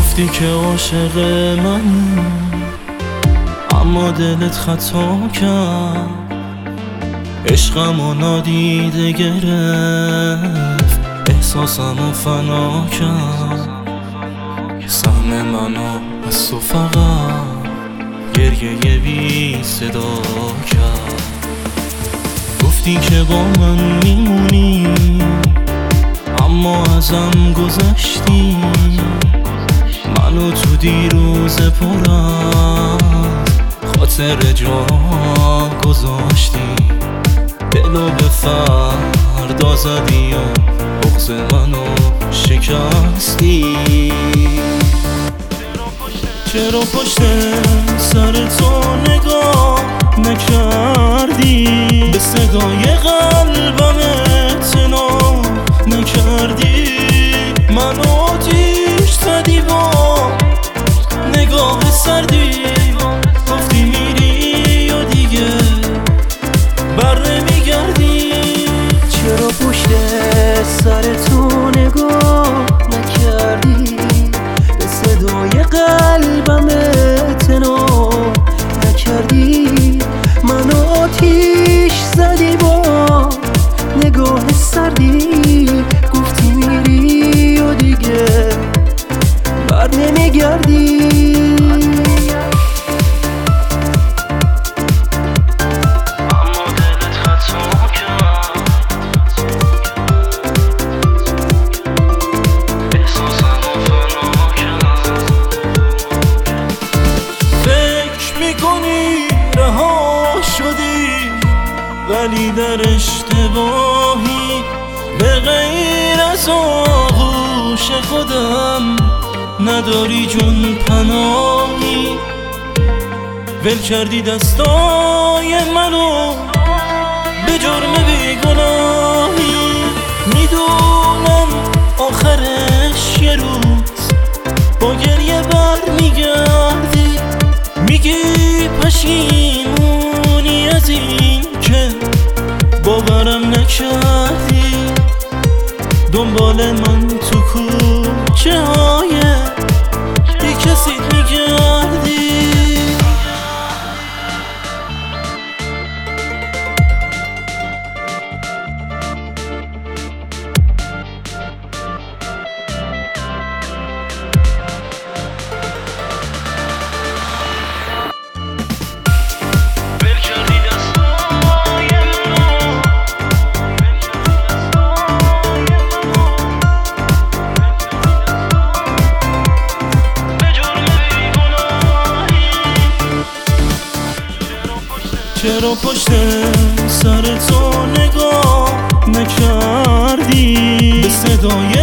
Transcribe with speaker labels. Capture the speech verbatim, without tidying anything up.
Speaker 1: گفتی که عاشق من، اما دلت خطا کرد. عشقمو نادیده گرفت، احساسمو فنا کرد. سهم منو از تو فقط گریه بی صدا کرد. گفتی که با من میمونی، اما ازم گذشتی. منو تو دیروز پر از خاطر جا گذاشتی. دلو به فردا زدی و بغض منو شکستی. چرا پشت سر تو نگاه نکردی؟ به صدای قلبم اعتنا نکردی. منو آتیش زدی با نگاه سردی. گفتی میری و دیگه بر نمیگردی.
Speaker 2: چرا پشت سر تو نگاه نکردی؟ به صدای قلبم اعتنا نکردی. منو آتیش زدی با نگاه سردی. گفتی میری و دیگه بر نمیگردی.
Speaker 1: ولی در اشتباهی به غیر از آغوش خودم نداری جون پناهی. ول کردی دستای منو به جرم بیگناهی. میدونم آخرش یه روز با گریه بر میگردی. میگی پشیمونی از این که باورم نکردی. دنبال من تو کوچه های بی کسی میگردی. چرا پشت سر تو نگاه نکردی؟ به صدای